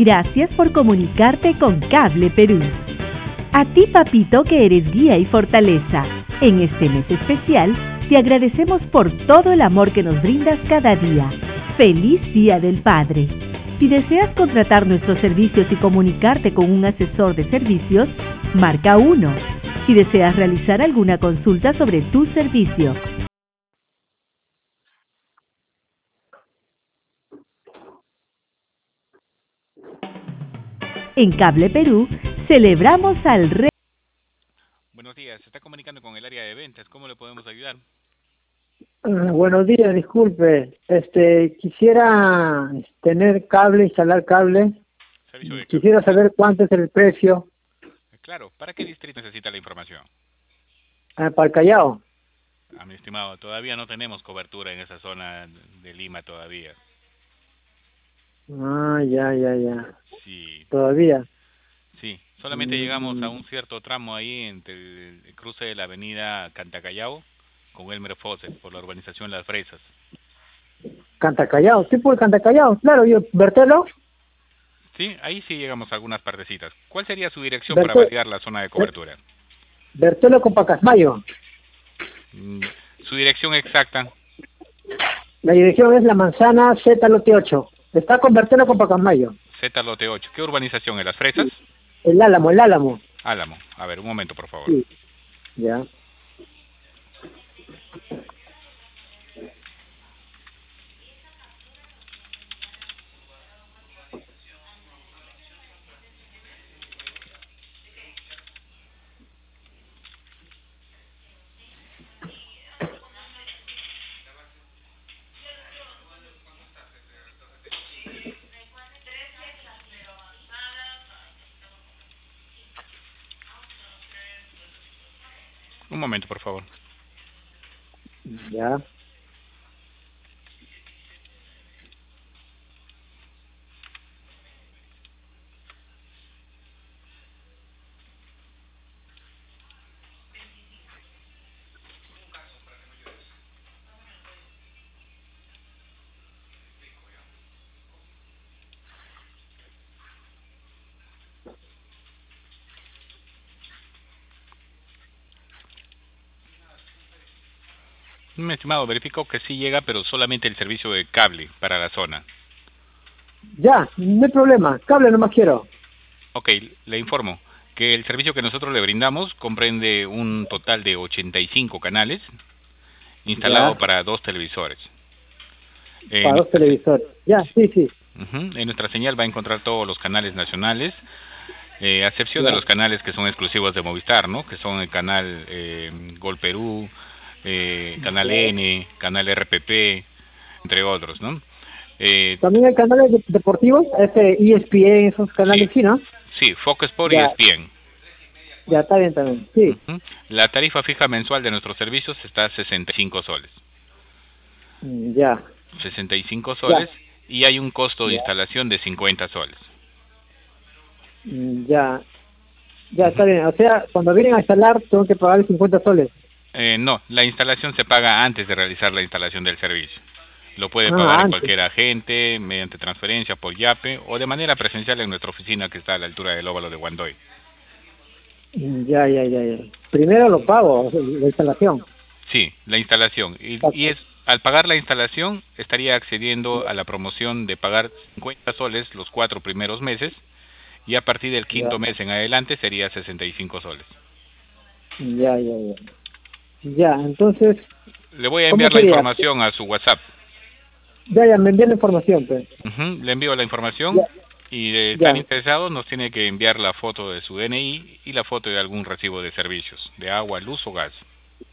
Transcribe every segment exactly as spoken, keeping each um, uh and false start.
Gracias por comunicarte con Cable Perú. A ti, papito, que eres guía y fortaleza. En este mes especial, te agradecemos por todo el amor que nos brindas cada día. ¡Feliz Día del Padre! Si deseas contratar nuestros servicios y comunicarte con un asesor de servicios, marca uno. Si deseas realizar alguna consulta sobre tu servicio. En Cable Perú, celebramos al rey. Buenos días, se está comunicando con el área de ventas. ¿Cómo le podemos ayudar? Uh, buenos días, disculpe. Este, quisiera tener cable, instalar cable. Servicio de Quisiera cable. saber cuánto es el precio. Claro, ¿para qué distrito necesita la información? Uh, para el Callao. A mi estimado, todavía no tenemos cobertura en esa zona de Lima todavía. Ah, ya, ya, ya. Sí. Todavía. Sí, solamente Mm. llegamos a un cierto tramo ahí entre el cruce de la avenida Cantacallao con Elmer Fawcett por la urbanización Las Fresas. Cantacallao, ¿sí por Cantacallao? Claro, yo, Bertelo. Sí, ahí sí llegamos a algunas partecitas. ¿Cuál sería su dirección Bertel... para validar la zona de cobertura? Bertelo con Pacasmayo. Mm, ¿Su dirección exacta? La dirección es la manzana Z Lote ocho. Está con Bertelo con Pacasmayo. Z Lote ocho. ¿Qué urbanización? ¿En Las Fresas? El Álamo, el Álamo. Álamo. A ver, un momento, por favor. Sí. Ya. Un momento, por favor. Ya. Mi estimado, verifico que sí llega, pero solamente el servicio de cable para la zona. Ya, no hay problema. Cable nomás quiero. Ok, le informo que el servicio que nosotros le brindamos comprende un total de ochenta y cinco canales instalado Ya. para dos televisores. Para En dos televisores. Ya, sí, sí. Uh-huh. En nuestra señal va a encontrar todos los canales nacionales, eh, a excepción Ya. de los canales que son exclusivos de Movistar, ¿no? Que son el canal eh, Gol Perú, eh, Canal Ya. N, Canal R P P, entre otros, ¿no? Eh, También hay canales de- deportivos, este E S P N, esos canales, sí, sí, ¿no? sí, Fox Sport y Ya. E S P N. Ya, está bien también, sí. Uh-huh. La tarifa fija mensual de nuestros servicios está a sesenta y cinco soles. Mm, Ya. sesenta y cinco soles Ya. y hay un costo de Ya. instalación de cincuenta soles. Mm, Ya. Ya, Uh-huh. está bien. O sea, cuando vienen a instalar, tengo que pagar cincuenta soles. Eh, no, la instalación se paga antes de realizar la instalación del servicio. Lo puede Ah, pagar en antes. cualquier agente, mediante transferencia, por Yape o de manera presencial en nuestra oficina que está a la altura del óvalo de Guandoy. Mm, Ya, ya, ya, ya. Primero lo pago, la instalación. Sí, la instalación. Y, y es al pagar la instalación estaría accediendo a la promoción de pagar cincuenta soles los cuatro primeros meses y a partir del quinto Ya. mes en adelante sería sesenta y cinco soles. Ya, ya, ya. Ya, entonces, Le voy a ¿cómo enviar la sería? información a su WhatsApp. Ya, ya, me envían la información, pues. Uh-huh. Le envío la información Ya. y de Ya. estar interesado nos tiene que enviar la foto de su D N I y la foto de algún recibo de servicios, de agua, luz o gas.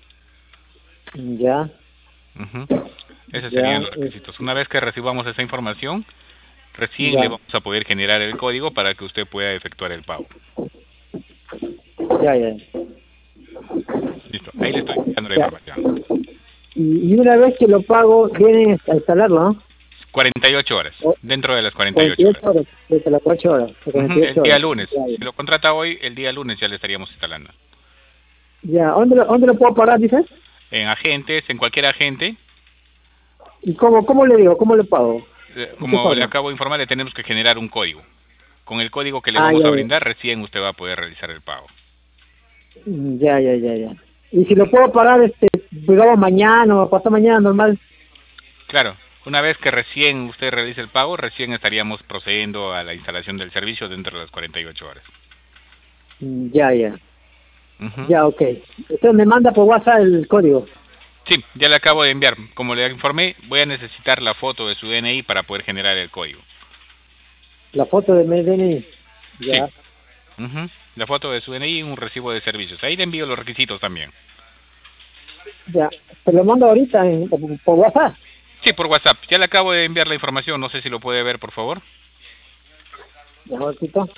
Ya. Uh-huh. Esos Ya. serían los requisitos. Una vez que recibamos esa información, recién Ya. le vamos a poder generar el código para que usted pueda efectuar el pago. Ya, ya. Listo, ahí le estoy enviando la Ya. información. Y, y una vez que lo pago, vienen a instalarlo, ¿no? cuarenta y ocho horas, O- dentro de las cuarenta y ocho cuarenta y ocho horas. horas, desde las ocho horas. Uh-huh. cuarenta y ocho El día horas. lunes. Ya, Si lo contrata hoy, el día lunes ya le estaríamos instalando. ya. ¿Dónde, lo, ¿Dónde lo puedo pagar, dices? En agentes, en cualquier agente, ¿Y cómo, cómo le digo? ¿Cómo le pago? eh, ¿De qué como le forma? acabo de informar, le tenemos que generar un código. Con el código que le Ah, vamos ya, a ya. brindar, recién usted va a poder realizar el pago. Mm, Ya, ya, ya, ya. Y si lo puedo pagar, este, digamos, mañana o pasado mañana, normal. Claro, una vez que recién usted realice el pago, recién estaríamos procediendo a la instalación del servicio dentro de las cuarenta y ocho horas. Mm, Ya, ya. Ujú. Ya, ok. Usted me manda por WhatsApp el código. Sí, ya le acabo de enviar. Como le informé, voy a necesitar la foto de su D N I para poder generar el código. La foto de mi D N I. Ya. Sí. Ujú. La foto de su D N I y un recibo de servicios. Ahí le envío los requisitos también. Ya. Te lo mando ahorita en, por, por WhatsApp. Sí, por WhatsApp. Ya le acabo de enviar la información. No sé si lo puede ver, por favor. Ya, un ratito.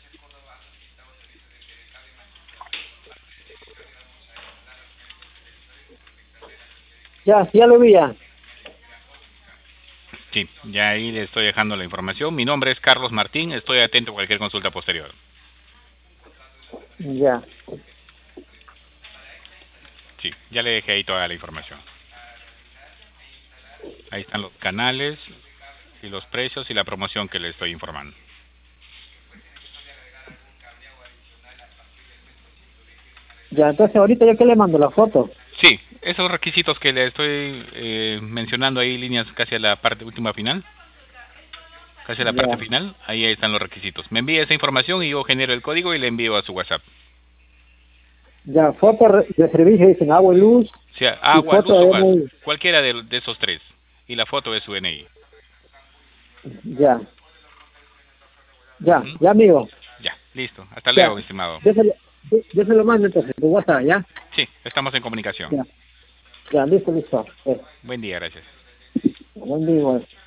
Ya, ya lo vi ya. Sí, ya ahí le estoy dejando la información. Mi nombre es Carlos Martín. Estoy atento a cualquier consulta posterior. Ya. Sí, ya le dejé ahí toda la información. Ahí están los canales y los precios y la promoción que le estoy informando. Ya, entonces ahorita yo que le mando la foto. Sí, esos requisitos que le estoy eh, mencionando ahí, líneas casi a la parte última final, casi a la parte Ya. final, ahí están los requisitos. Me envía esa información y yo genero el código y le envío a su WhatsApp. Ya, foto re- de servicio, dicen agua y luz. O sea, Y agua, foto luz o de gas, D N I. cualquiera de, de esos tres. Y la foto de su D N I. Ya. Ya, Ujú. ya, amigo. Ya, listo. Hasta Ya. luego, mi estimado. Yo se lo, yo, yo se lo mando entonces por WhatsApp, ¿ya? Sí, estamos en comunicación. Ya. Ya, listo, listo. Eh, Buen día, gracias. buen día, igual.